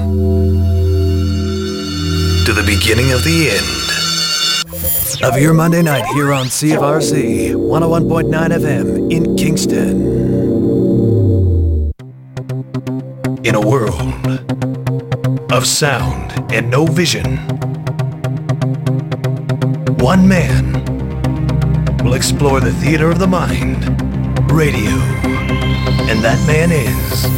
to the beginning of the end of your Monday night here on CFRC 101.9 FM in Kingston. In a world of sound and no vision, one man will explore the theater of the mind, radio, and that man is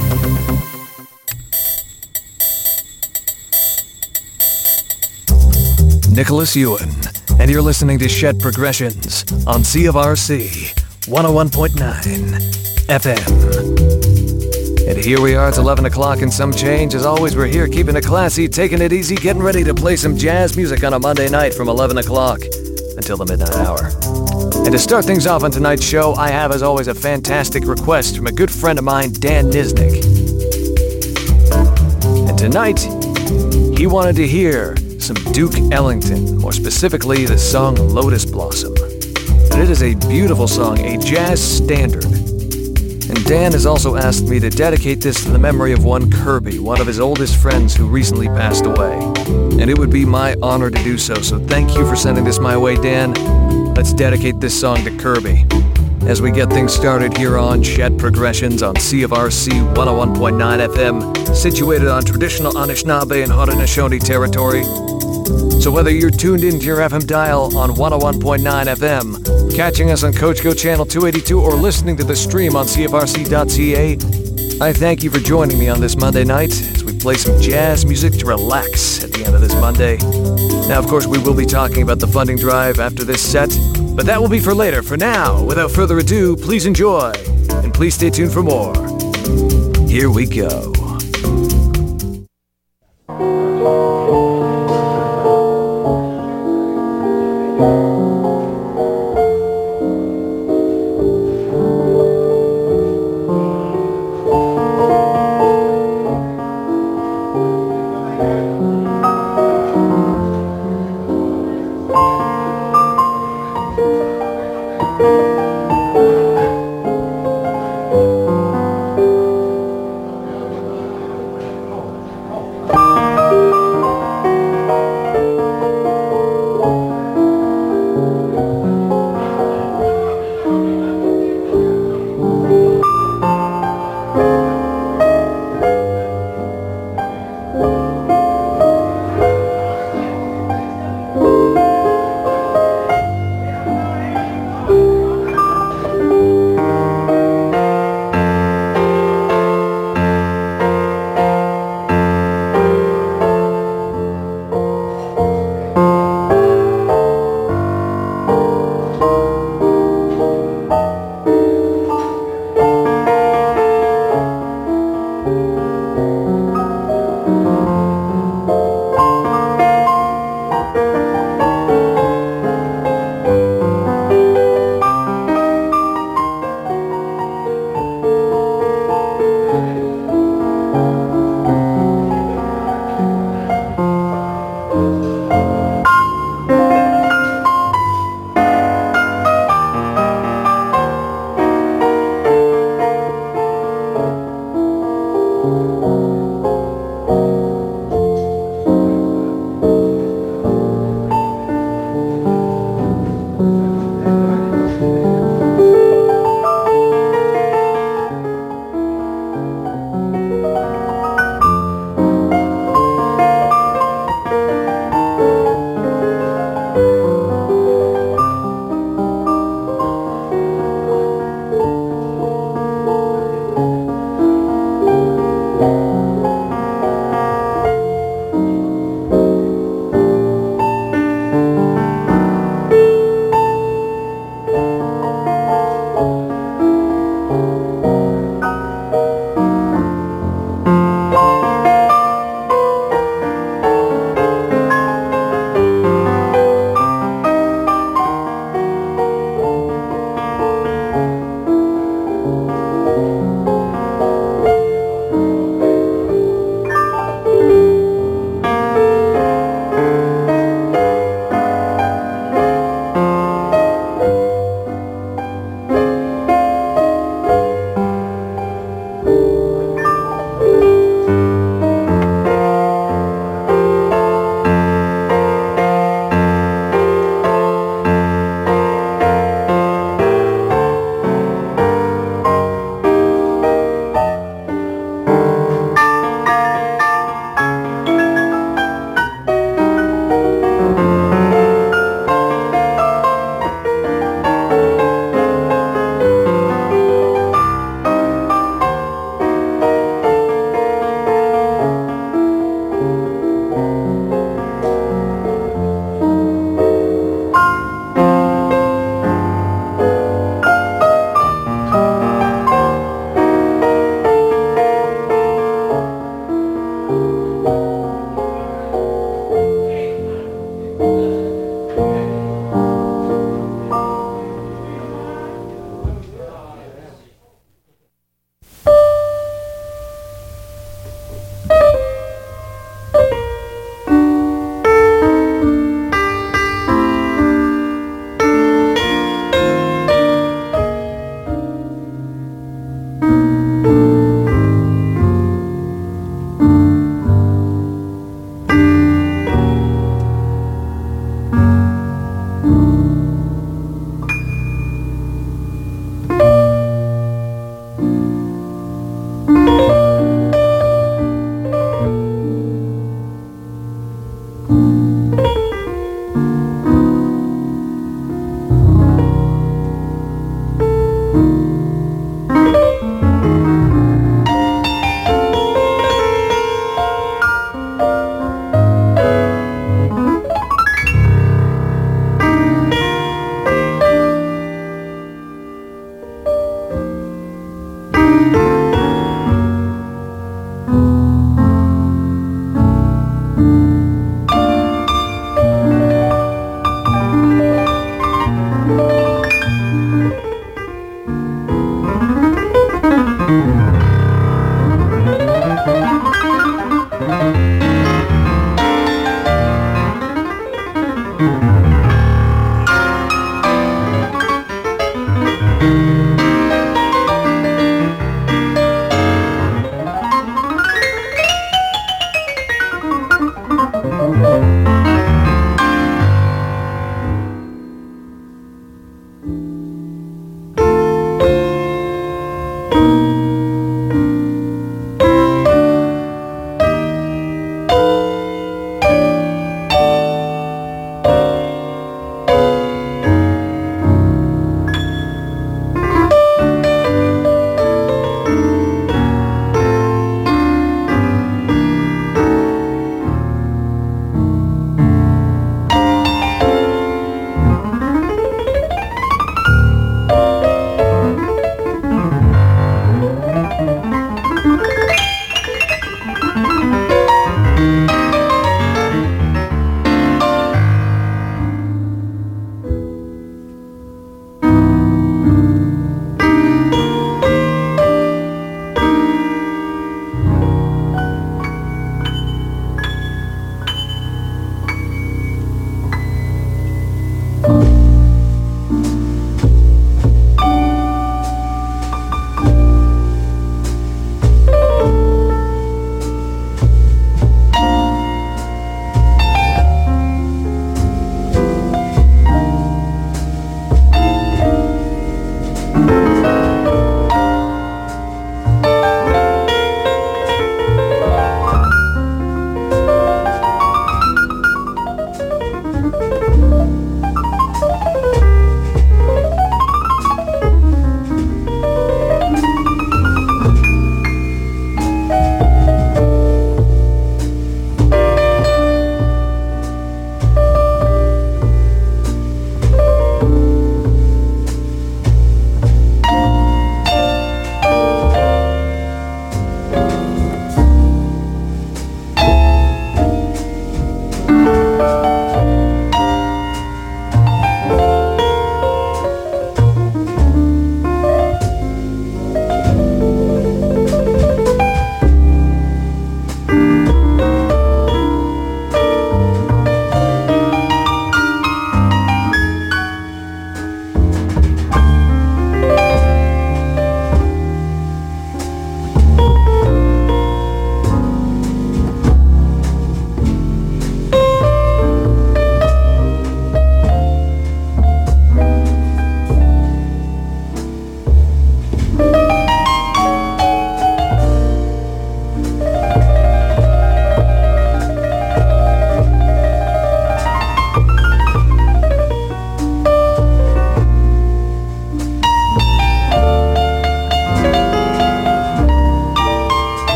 Nicholas Ewan, and you're listening to Shed Progressions on CFRC 101.9 FM. And here we are, it's 11 o'clock and some change. As always, we're here keeping it classy, taking it easy, getting ready to play some jazz music on a Monday night from 11 o'clock until the midnight hour. And to start things off on tonight's show, I have, as always, a fantastic request from a good friend of mine, Dan Nisnik. And tonight, he wanted to hear some Duke Ellington, more specifically the song Lotus Blossom. And it is a beautiful song, a jazz standard. And Dan has also asked me to dedicate this to the memory of one Kirby, one of his oldest friends who recently passed away. And it would be my honor to do so thank you for sending this my way, Dan. Let's dedicate this song to Kirby as we get things started here on Shed Progressions on CFRC 101.9 FM, situated on traditional Anishinaabe and Haudenosaunee territory. So whether you're tuned into your FM dial on 101.9 FM, catching us on Coach Go Channel 282, or listening to the stream on CFRC.ca, I thank you for joining me on this Monday night as we play some jazz music to relax at the end of this Monday. Now, of course, we will be talking about the funding drive after this set, but that will be for later. For now, without further ado, please enjoy, and please stay tuned for more. Here we go.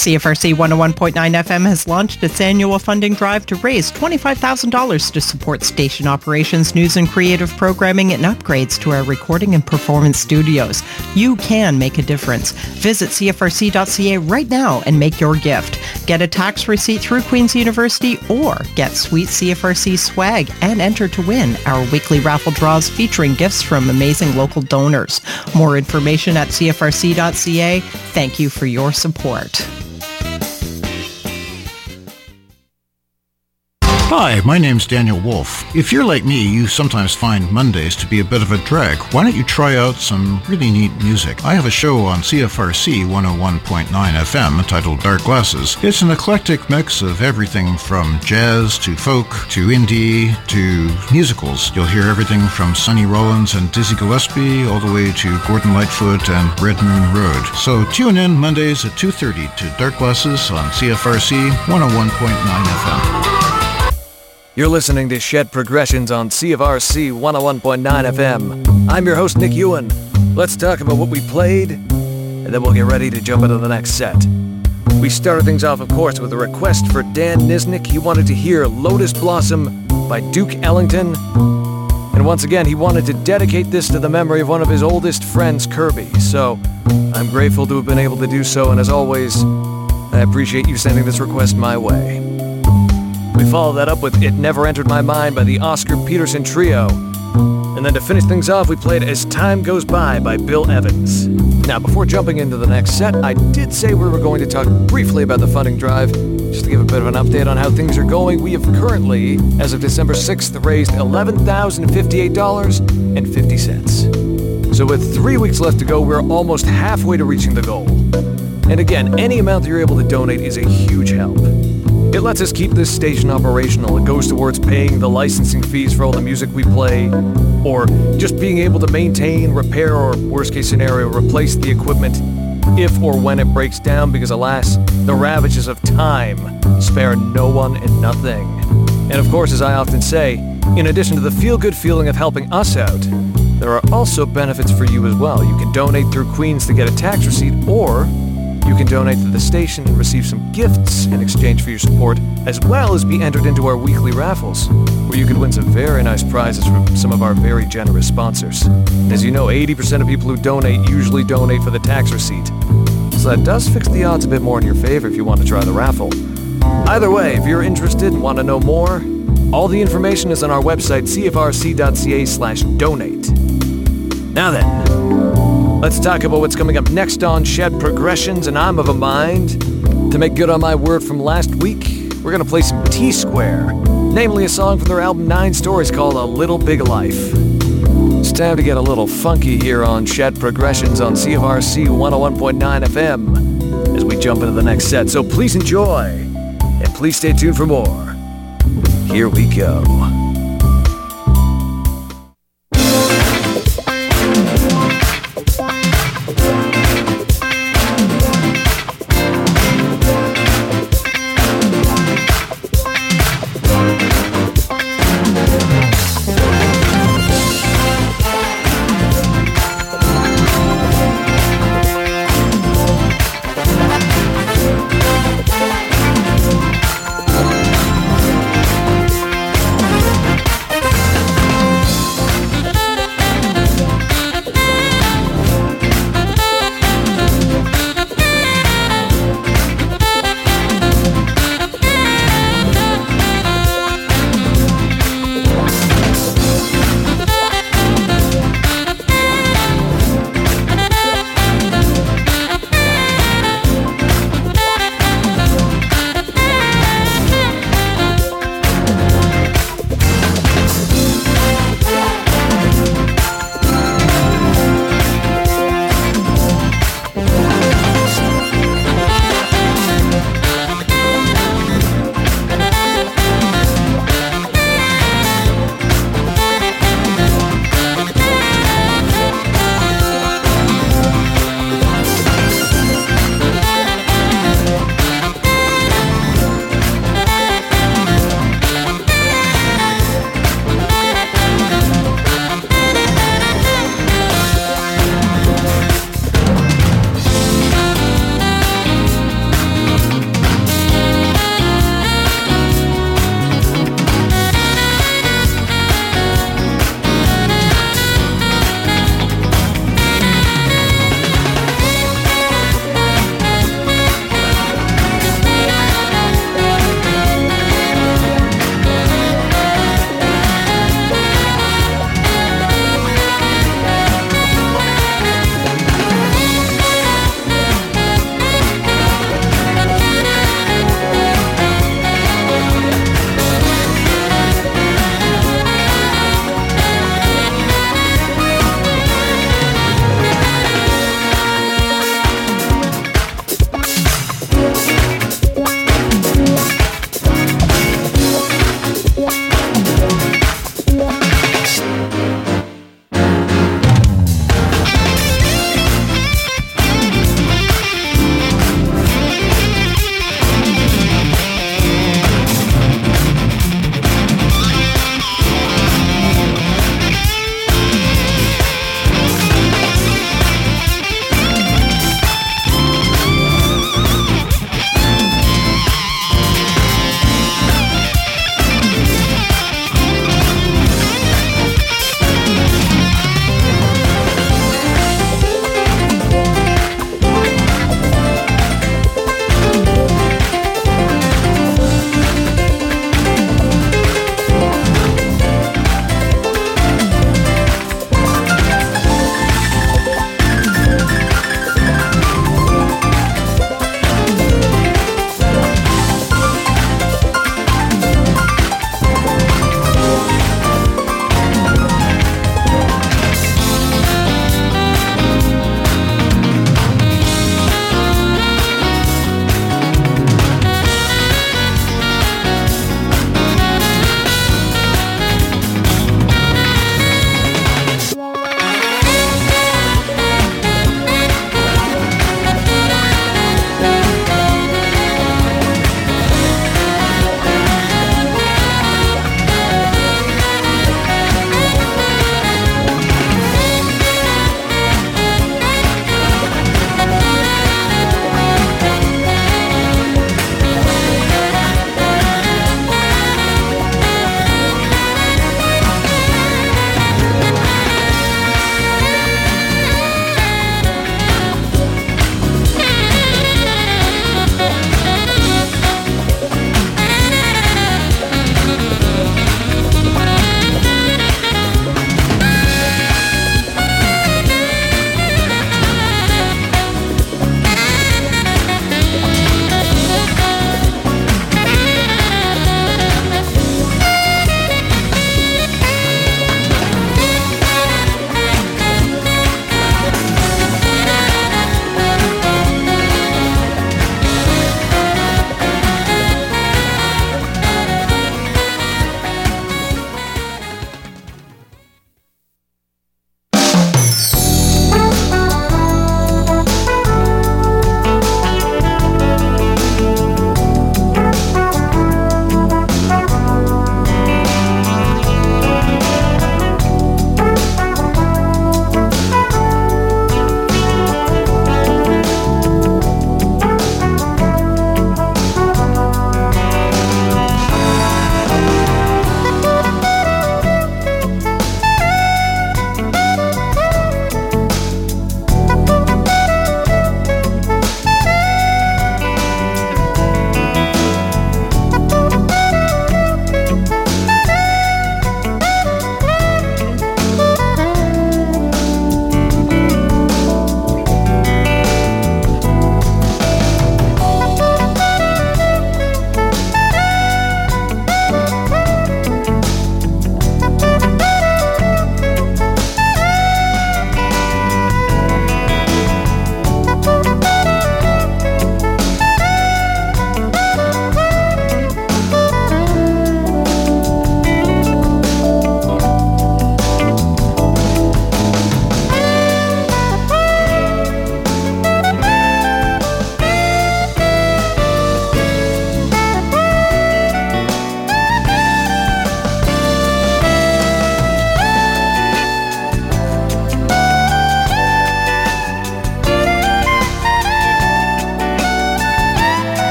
CFRC 101.9 FM has launched its annual funding drive to raise $25,000 to support station operations, news and creative programming, and upgrades to our recording and performance studios. You can make a difference. Visit CFRC.ca right now and make your gift. Get a tax receipt through Queen's University or get sweet CFRC swag and enter to win our weekly raffle draws featuring gifts from amazing local donors. More information at CFRC.ca. Thank you for your support. Hi, my name's Daniel Wolf. If you're like me, you sometimes find Mondays to be a bit of a drag. Why don't you try out some really neat music? I have a show on CFRC 101.9 FM entitled Dark Glasses. It's an eclectic mix of everything from jazz to folk to indie to musicals. You'll hear everything from Sonny Rollins and Dizzy Gillespie all the way to Gordon Lightfoot and Red Moon Road. So tune in Mondays at 2:30 to Dark Glasses on CFRC 101.9 FM. You're listening to Shed Progressions on CFRC 101.9 FM. I'm your host, Nick Ewan. Let's talk about what we played, and then we'll get ready to jump into the next set. We started things off, of course, with a request for Dan Nisnik. He wanted to hear Lotus Blossom by Duke Ellington. And once again, he wanted to dedicate this to the memory of one of his oldest friends, Kirby. So I'm grateful to have been able to do so, and as always, I appreciate you sending this request my way. We followed that up with It Never Entered My Mind by the Oscar Peterson Trio. And then to finish things off, we played As Time Goes By Bill Evans. Now, before jumping into the next set, I did say we were going to talk briefly about the funding drive. Just to give a bit of an update on how things are going, we have currently, as of December 6th, raised $11,058.50. So with 3 weeks left to go, we're almost halfway to reaching the goal. And again, any amount that you're able to donate is a huge help. It lets us keep this station operational. It goes towards paying the licensing fees for all the music we play, or just being able to maintain, repair, or worst case scenario, replace the equipment if or when it breaks down, because alas, the ravages of time spare no one and nothing. And of course, as I often say, in addition to the feel-good feeling of helping us out, there are also benefits for you as well. You can donate through Queens to get a tax receipt, or you can donate to the station and receive some gifts in exchange for your support, as well as be entered into our weekly raffles, where you could win some very nice prizes from some of our very generous sponsors. As you know, 80% of people who donate usually donate for the tax receipt, so that does fix the odds a bit more in your favor if you want to try the raffle. Either way, if you're interested and want to know more, all the information is on our website, cfrc.ca/donate. Now then, let's talk about what's coming up next on Shed Progressions, and I'm of a mind to make good on my word from last week. We're going to play some T-Square, namely a song from their album 9 Stories called A Little Big Life. It's time to get a little funky here on Shed Progressions on CFRC 101.9 FM as we jump into the next set. So please enjoy, and please stay tuned for more. Here we go.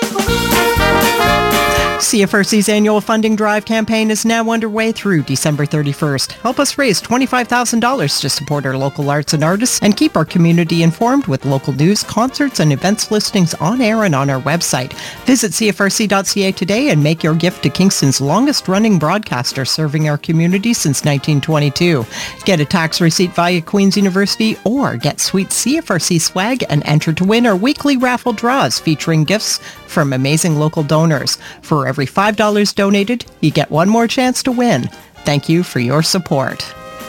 CFRC's annual funding drive campaign is now underway through December 31st. Help us raise $25,000 to support our local arts and artists and keep our community informed with local news, concerts, and events listings on air and on our website. Visit CFRC.ca today and make your gift to Kingston's longest-running broadcaster serving our community since 1922. Get a tax receipt via Queen's University or get sweet CFRC swag and enter to win our weekly raffle draws featuring gifts from amazing local donors. For every $5 donated, you get one more chance to win. Thank you for your support.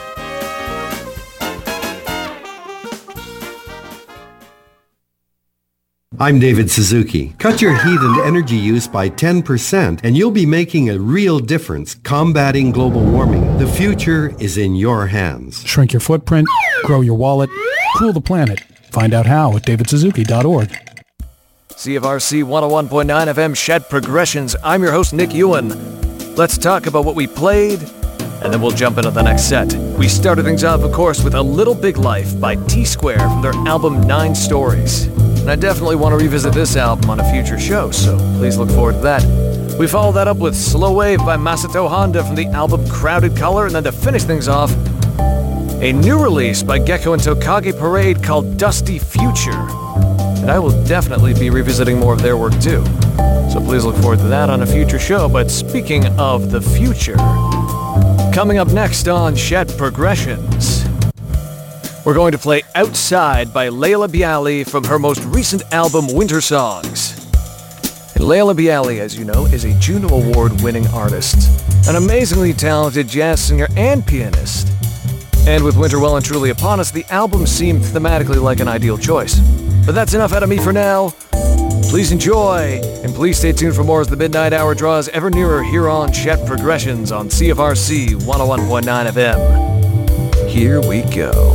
I'm David Suzuki. Cut your heat and energy use by 10% and you'll be making a real difference combating global warming. The future is in your hands. Shrink your footprint, grow your wallet, cool the planet. Find out how at davidsuzuki.org. CFRC 101.9 FM Shed Progressions. I'm your host, Nick Ewan. Let's talk about what we played, and then we'll jump into the next set. We started things off, of course, with A Little Big Life by T-Square from their album 9 Stories. And I definitely want to revisit this album on a future show, so please look forward to that. We followed that up with Slow Wave by Masato Honda from the album Crowded Color, and then to finish things off, a new release by Gecko and Tokage Parade called Dusty Future. And I will definitely be revisiting more of their work too. So please look forward to that on a future show. But speaking of the future, coming up next on Shed Progressions, we're going to play Outside by Layla Bialy from her most recent album, Winter Songs. And Layla Bialy, as you know, is a Juno Award-winning artist, an amazingly talented jazz singer and pianist. And with winter well and truly upon us, the album seemed thematically like an ideal choice. But that's enough out of me for now. Please enjoy, and please stay tuned for more as the midnight hour draws ever nearer here on Shed Progressions on CFRC 101.9 FM. Here we go.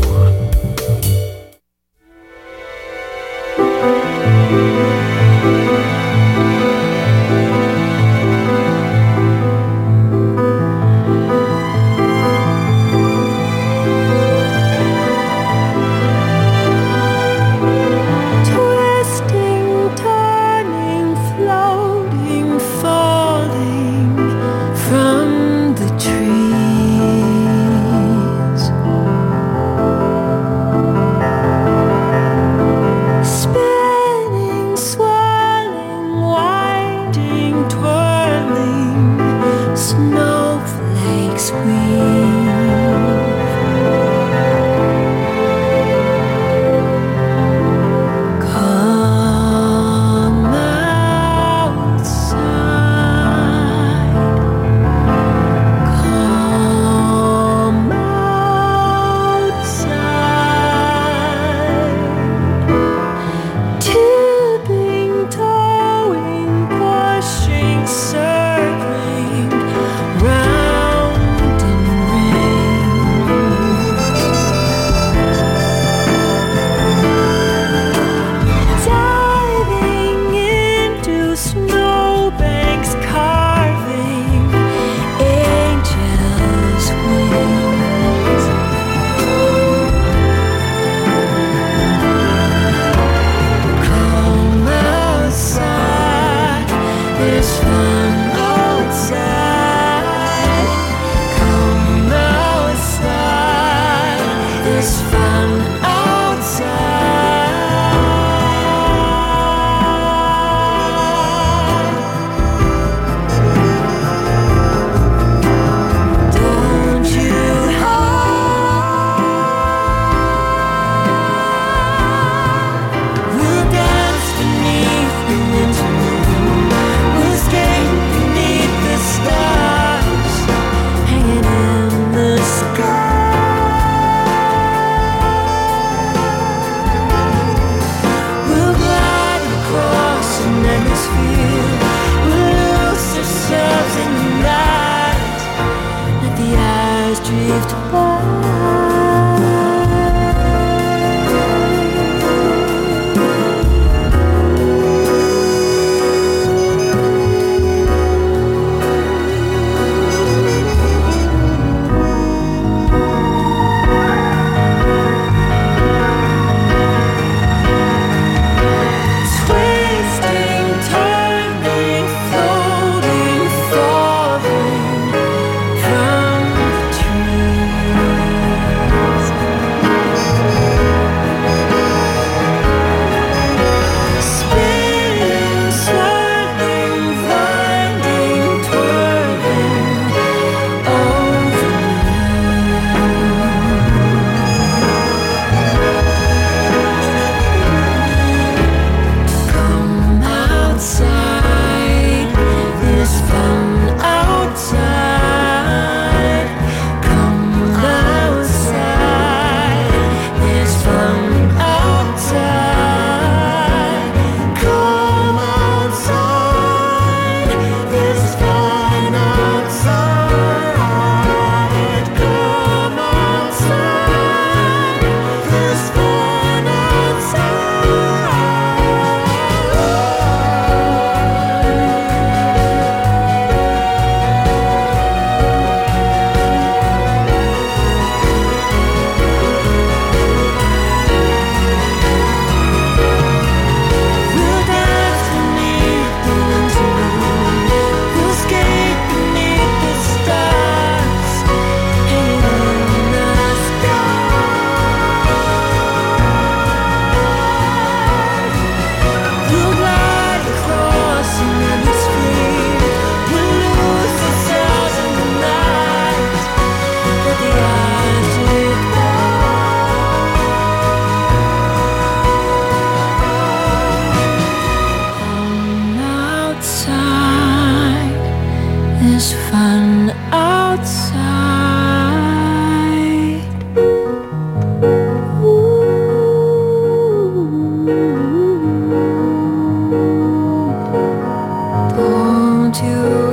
to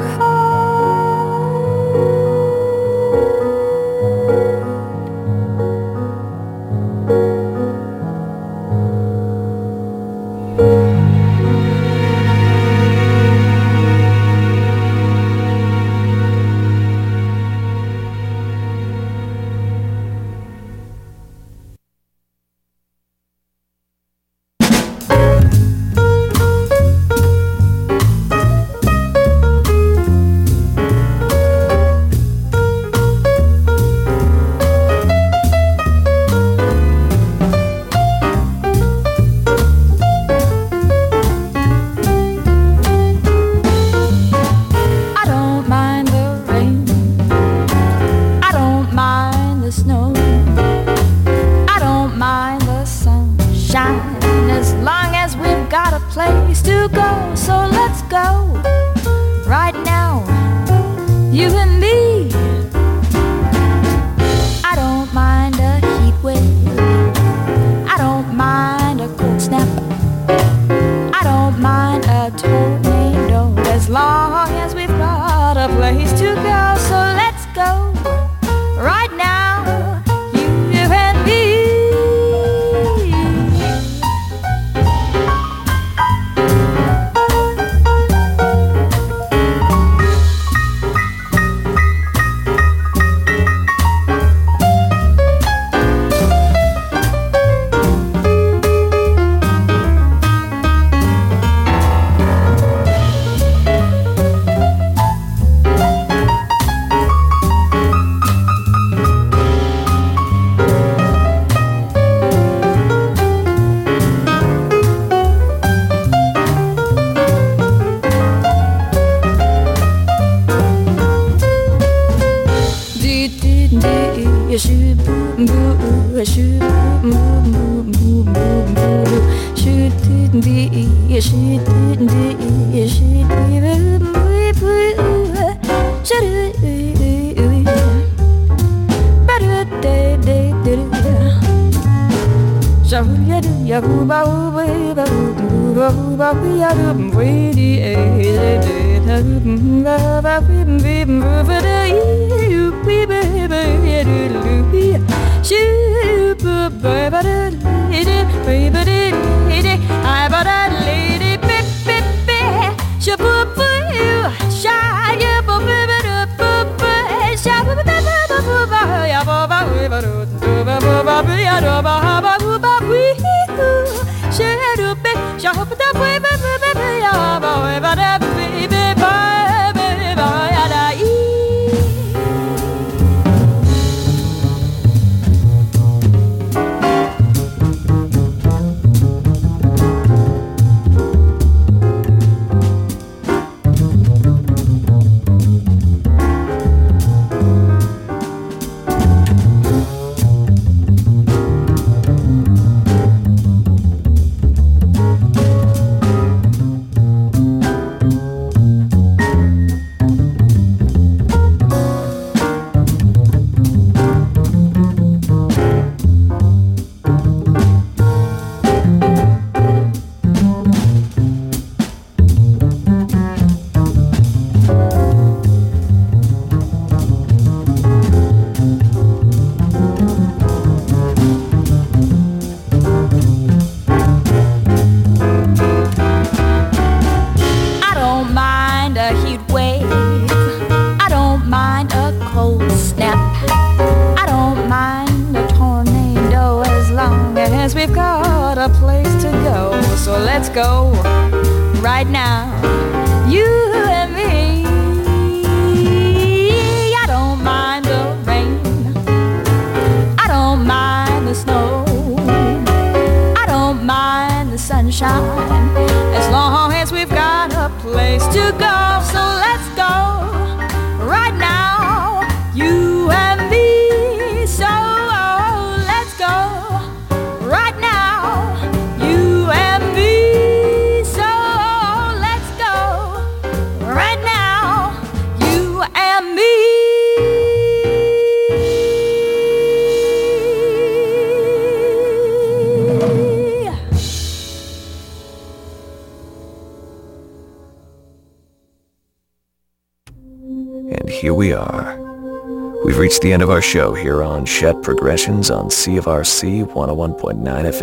here we are. We've reached the end of our show here on Chet Progressions on CFRC 101.9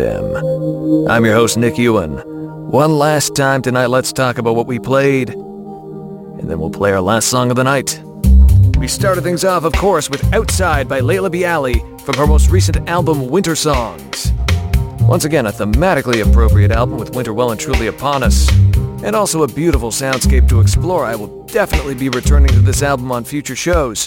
FM. I'm your host, Nick Ewan. One last time tonight, let's talk about what we played, and then we'll play our last song of the night. We started things off, of course, with Outside by Layla B. Ali from her most recent album, Winter Songs. Once again, a thematically appropriate album with winter well and truly upon us, and also a beautiful soundscape to explore. I will definitely be returning to this album on future shows.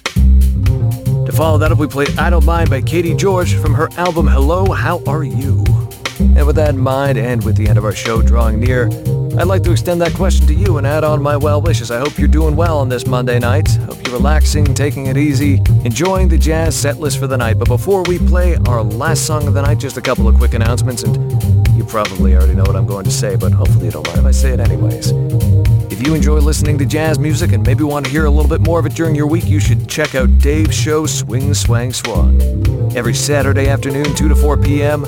To follow that up, we played I Don't Mind by Katie George from her album Hello, How Are You? And with that in mind, and with the end of our show drawing near, I'd like to extend that question to you and add on my well wishes. I hope you're doing well on this Monday night. Hope you're relaxing, taking it easy, enjoying the jazz set list for the night. But before we play our last song of the night, just a couple of quick announcements, and you probably already know what I'm going to say, but hopefully you don't mind if I say it anyways. If you enjoy listening to jazz music and maybe want to hear a little bit more of it during your week, you should check out Dave's show, Swing, Swang, Swung. Every Saturday afternoon, 2 to 4 p.m.,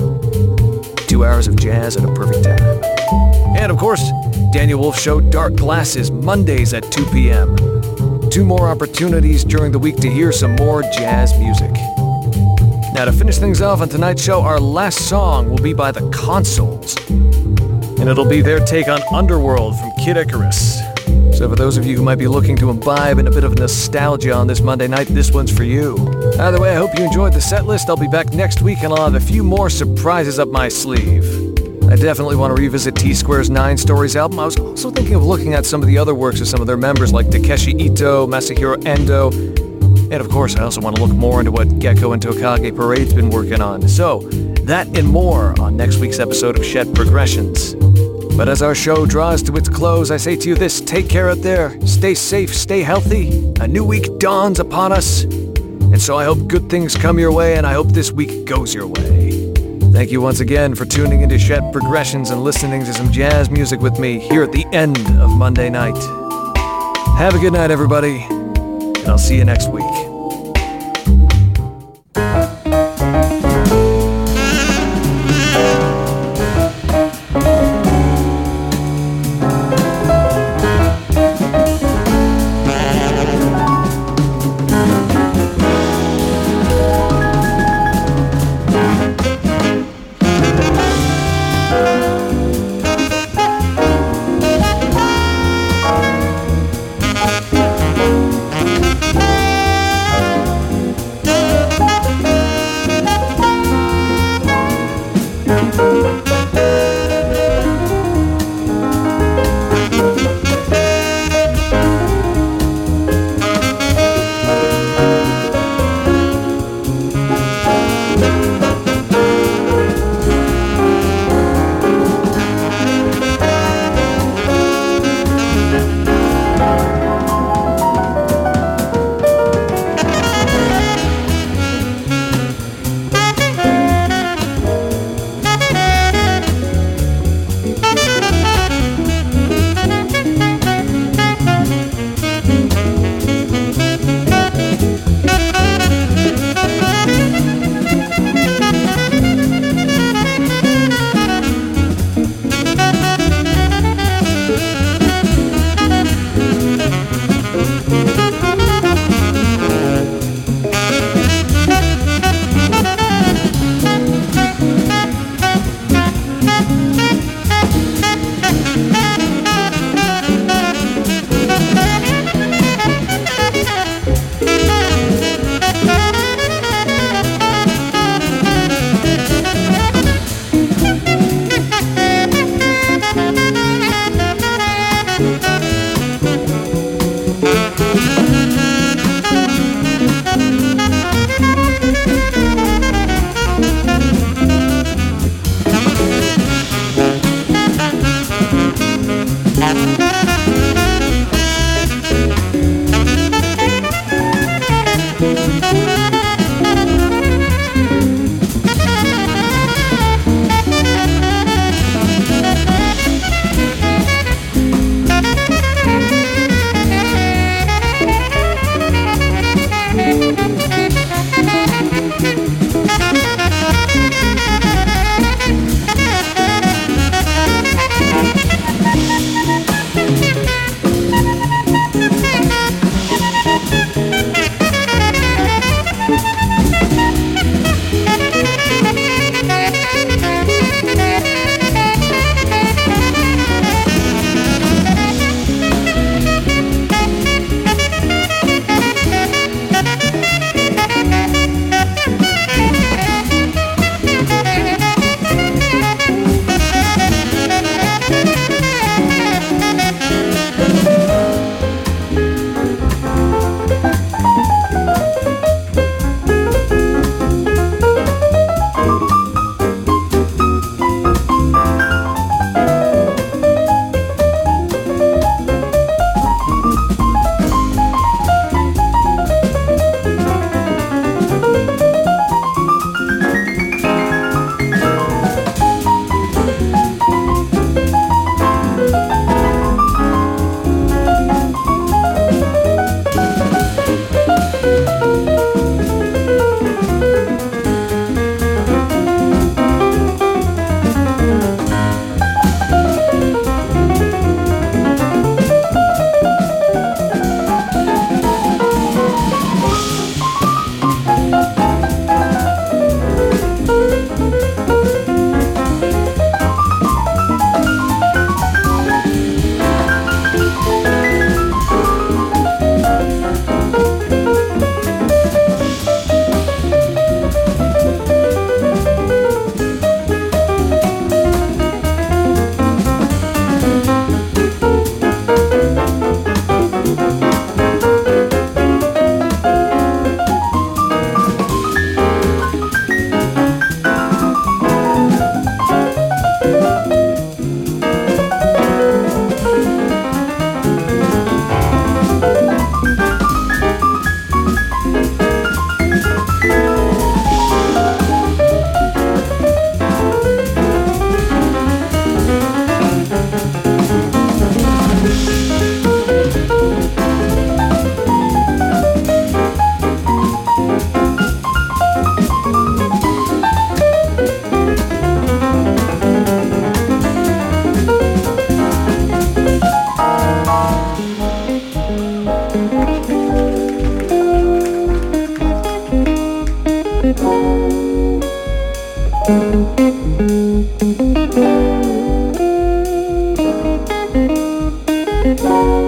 2 hours of jazz at a perfect time. And of course, Daniel Wolf's show, Dark Glasses, Mondays at 2 p.m. 2 more opportunities during the week to hear some more jazz music. Now, to finish things off on tonight's show, our last song will be by The Consoles, and it'll be their take on Underworld from Kid Icarus. So for those of you who might be looking to imbibe in a bit of nostalgia on this Monday night, this one's for you. Either way, I hope you enjoyed the set list. I'll be back next week and I'll have a few more surprises up my sleeve. I definitely want to revisit T-Square's 9 Stories album. I was also thinking of looking at some of the other works of some of their members like Takeshi Ito, Masahiro Endo, and of course I also want to look more into what Gecko and Tokage Parade's been working on. So, that and more on next week's episode of Chet Progressions. But as our show draws to its close, I say to you this: take care out there, stay safe, stay healthy. A new week dawns upon us, and so I hope good things come your way, and I hope this week goes your way. Thank you once again for tuning into Chet Progressions and listening to some jazz music with me here at the end of Monday night. Have a good night, everybody, and I'll see you next week.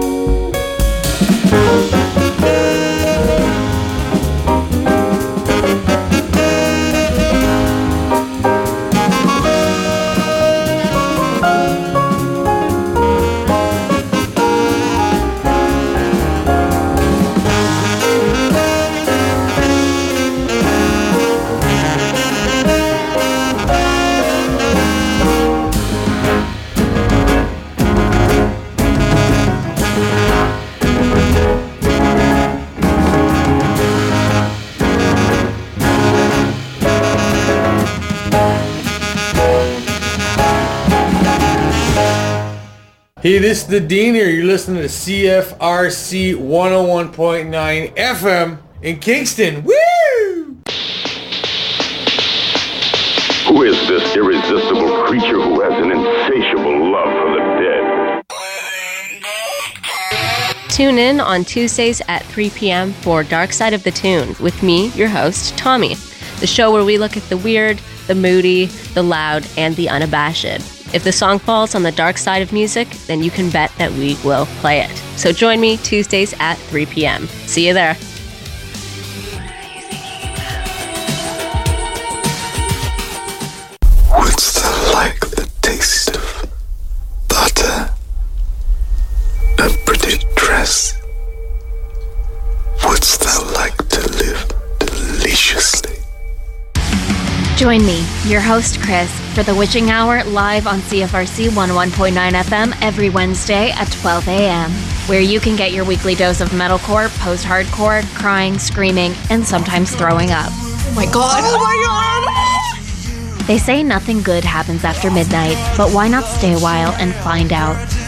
Hey, this is the Dean here. You're listening to CFRC 101.9 FM in Kingston. Woo! Who is this irresistible creature who has an insatiable love for the dead? Tune in on Tuesdays at 3 p.m. for Dark Side of the Tune with me, your host, Tommy. The show where we look at the weird, the moody, the loud, and the unabashed. If the song falls on the dark side of music, then you can bet that we will play it. So join me Tuesdays at 3 p.m. See you there. What's that like, the taste of butter? A pretty dress? What's that like to live deliciously? Join me, your host Chris, for the Witching Hour live on CFRC 101.9 FM every Wednesday at 12 a.m., where you can get your weekly dose of metalcore, post-hardcore, crying, screaming, and sometimes throwing up. Oh my god! Oh my god! They say nothing good happens after midnight, but why not stay a while and find out?